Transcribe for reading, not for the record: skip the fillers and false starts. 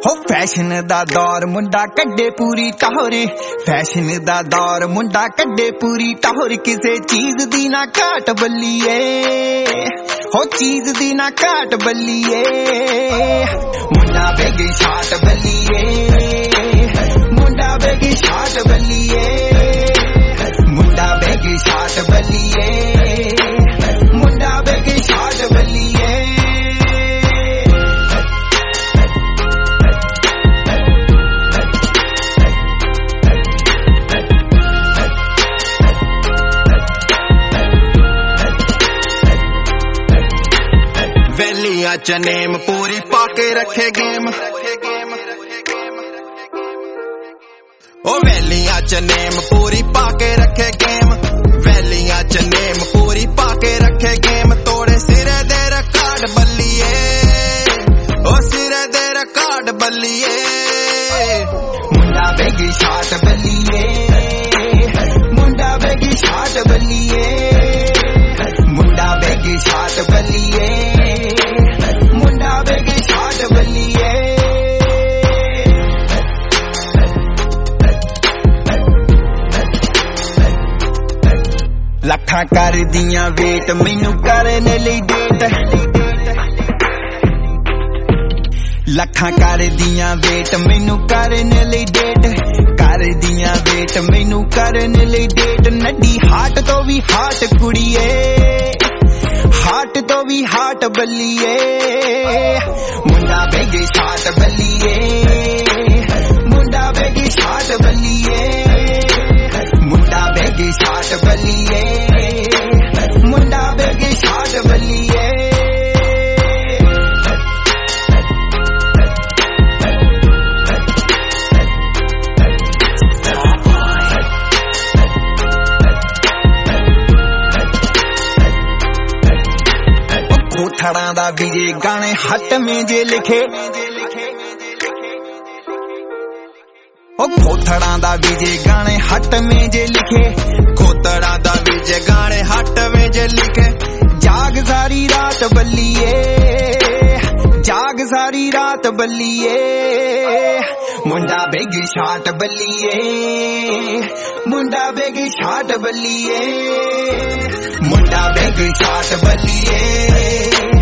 हो फैशन दा दौर मुंडा कड्डे पूरी टाहर फैशन दा दौर मुंडा कड्डे पूरी टाहर किसे चीज दी ना घाट बल्लीए हो चीज दी ना घाट बल्लीए मुंडा बेगी शाट बल्लीए मुंडा बेगी शाट बल्लीए मुंडा बेगी शाट बल्लीए मुंडा बेगी शाट बल्लीए वेलिया च नेम पूरी पाके रखे गेम ओ वेलिया च नेम पूरी पाके रखे गेम वेलिया च नेम पूरी पाके रखे गेम तोड़े सिरे दे रिकॉर्ड बल्लीए ओ सिरे दे रिकॉर्ड बल्लीए मुंडा बेगी शाट बल्लीए मुंडा बेगी शाट बल्लीए मुंडा बेगी शाट बल्लीए लखा कर दिया वेट मैनू करने लई डेट लखा कर दिया वेट मैनू करने लई डेट कर दिया वेट मैनू करने लई डेट नड्डी हाट तो भी हाट कुड़िए हाट तो भी हाट बल्लीए मुंडा बेगी शाट बल्लीए मुंडा बेगी शाट बल्लीए मुंडा बेगी शाट बल्लीए मुंडा बेगी शाट बल्लीए कोठड़ा दा विजे गाने हट में जे लिखे ओ कोठड़ा दा विजे गाने हट में जे लिखे कोठड़ा दा विजे गाने हट में जे लिखे जाग सारी रात बल्लीए जाग सारी रात बल्लीए मुंडा बेगी शाट बल्लीए मुंडा बेगी शाट बल्लीए मुंडा बेगी शाट बल्लीए